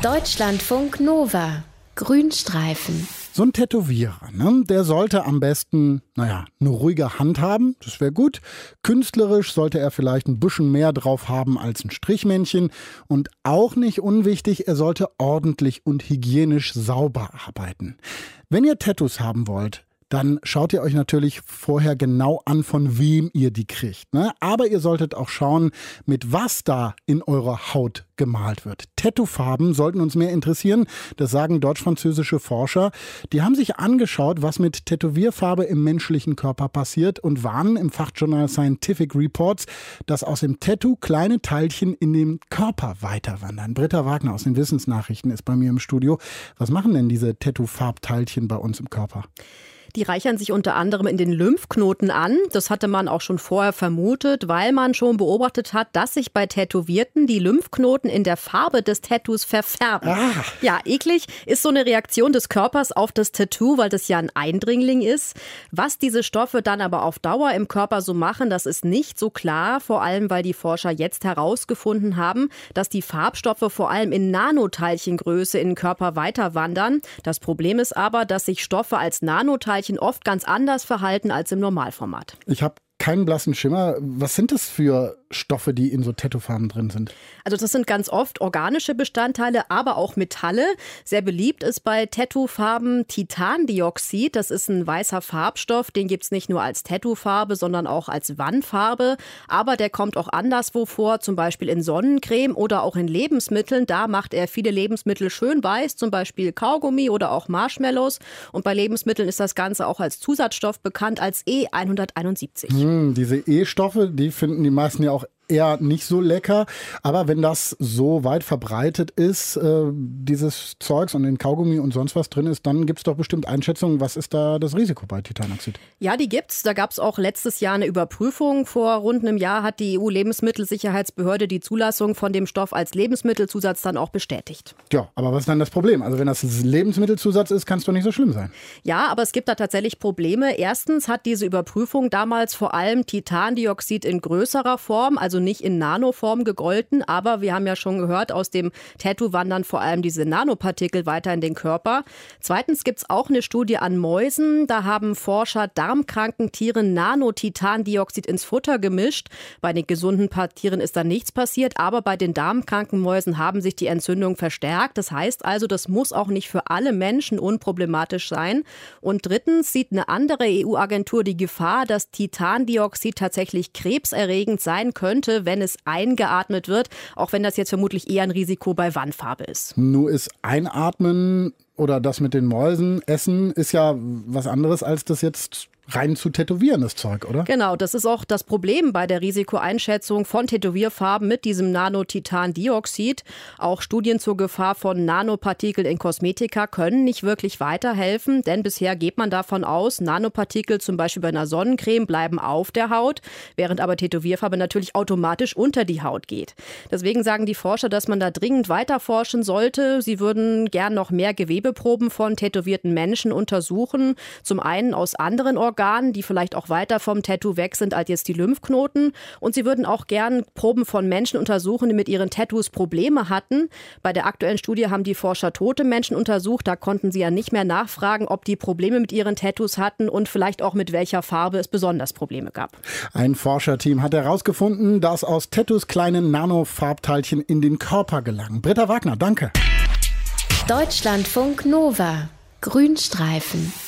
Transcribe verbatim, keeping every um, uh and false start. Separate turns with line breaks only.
Deutschlandfunk Nova. Grünstreifen.
So ein Tätowierer, ne? Der sollte am besten, naja, eine ruhige Hand haben, das wäre gut. Künstlerisch sollte er vielleicht ein bisschen mehr drauf haben als ein Strichmännchen. Und auch nicht unwichtig, er sollte ordentlich und hygienisch sauber arbeiten. Wenn ihr Tattoos haben wollt, dann schaut ihr euch natürlich vorher genau an, von wem ihr die kriegt, ne? Aber ihr solltet auch schauen, mit was da in eurer Haut gemalt wird. Tattoofarben sollten uns mehr interessieren. Das sagen deutsch-französische Forscher. Die haben sich angeschaut, was mit Tätowierfarbe im menschlichen Körper passiert und warnen im Fachjournal Scientific Reports, dass aus dem Tattoo kleine Teilchen in den Körper weiterwandern. Britta Wagner aus den Wissensnachrichten ist bei mir im Studio. Was machen denn diese Tattoo-Farbteilchen bei uns im Körper?
Die reichern sich unter anderem in den Lymphknoten an. Das hatte man auch schon vorher vermutet, weil man schon beobachtet hat, dass sich bei Tätowierten die Lymphknoten in der Farbe des Tattoos verfärben. Ah. Ja, eklig ist so eine Reaktion des Körpers auf das Tattoo, weil das ja ein Eindringling ist. Was diese Stoffe dann aber auf Dauer im Körper so machen, das ist nicht so klar. Vor allem, weil die Forscher jetzt herausgefunden haben, dass die Farbstoffe vor allem in Nanoteilchengröße in den Körper weiterwandern. Das Problem ist aber, dass sich Stoffe als Nanoteilchen oft ganz anders verhalten als im Normalformat.
Ich habe keinen blassen Schimmer. Was sind das für Stoffe, die in so Tattoofarben drin sind?
Also das sind ganz oft organische Bestandteile, aber auch Metalle. Sehr beliebt ist bei Tattoofarben Titandioxid. Das ist ein weißer Farbstoff. Den gibt es nicht nur als Tattoofarbe, sondern auch als Wandfarbe. Aber der kommt auch anderswo vor, zum Beispiel in Sonnencreme oder auch in Lebensmitteln. Da macht er viele Lebensmittel schön weiß, zum Beispiel Kaugummi oder auch Marshmallows. Und bei Lebensmitteln ist das Ganze auch als Zusatzstoff bekannt als E hunderteinundsiebzig.
Hm, diese E-Stoffe, die finden die meisten ja auch eher nicht so lecker. Aber wenn das so weit verbreitet ist, äh, dieses Zeugs und in Kaugummi und sonst was drin ist, dann gibt es doch bestimmt Einschätzungen, was ist da das Risiko bei Titanoxid?
Ja, die gibt's. Da gab es auch letztes Jahr eine Überprüfung. Vor rund einem Jahr hat die E U-Lebensmittelsicherheitsbehörde die Zulassung von dem Stoff als Lebensmittelzusatz dann auch bestätigt.
Ja, aber was ist dann das Problem? Also wenn das Lebensmittelzusatz ist, kann es doch nicht so schlimm sein.
Ja, aber es gibt da tatsächlich Probleme. Erstens hat diese Überprüfung damals vor allem Titandioxid in größerer Form, also nicht in Nanoform gegolten, aber wir haben ja schon gehört, aus dem Tattoo wandern vor allem diese Nanopartikel weiter in den Körper. Zweitens gibt es auch eine Studie an Mäusen. Da haben Forscher darmkranken Tieren Nanotitandioxid ins Futter gemischt. Bei den gesunden Tieren ist da nichts passiert, aber bei den darmkranken Mäusen haben sich die Entzündungen verstärkt. Das heißt also, das muss auch nicht für alle Menschen unproblematisch sein. Und drittens sieht eine andere E U-Agentur die Gefahr, dass Titandioxid tatsächlich krebserregend sein könnte, wenn es eingeatmet wird, auch wenn das jetzt vermutlich eher ein Risiko bei Wandfarbe ist.
Nur ist Einatmen oder das mit den Mäusen, Essen, ist ja was anderes als das jetzt rein zu tätowieren, das Zeug, oder?
Genau, das ist auch das Problem bei der Risikoeinschätzung von Tätowierfarben mit diesem Nanotitandioxid. Auch Studien zur Gefahr von Nanopartikeln in Kosmetika können nicht wirklich weiterhelfen, denn bisher geht man davon aus, Nanopartikel zum Beispiel bei einer Sonnencreme bleiben auf der Haut, während aber Tätowierfarbe natürlich automatisch unter die Haut geht. Deswegen sagen die Forscher, dass man da dringend weiter forschen sollte. Sie würden gern noch mehr Gewebeproben von tätowierten Menschen untersuchen, zum einen aus anderen Organen, Organen, die vielleicht auch weiter vom Tattoo weg sind als jetzt die Lymphknoten. Und sie würden auch gern Proben von Menschen untersuchen, die mit ihren Tattoos Probleme hatten. Bei der aktuellen Studie haben die Forscher tote Menschen untersucht. Da konnten sie ja nicht mehr nachfragen, ob die Probleme mit ihren Tattoos hatten und vielleicht auch mit welcher Farbe es besonders Probleme gab.
Ein Forscherteam hat herausgefunden, dass aus Tattoos kleine Nanofarbteilchen in den Körper gelangen. Britta Wagner, danke.
Deutschlandfunk Nova. Grünstreifen.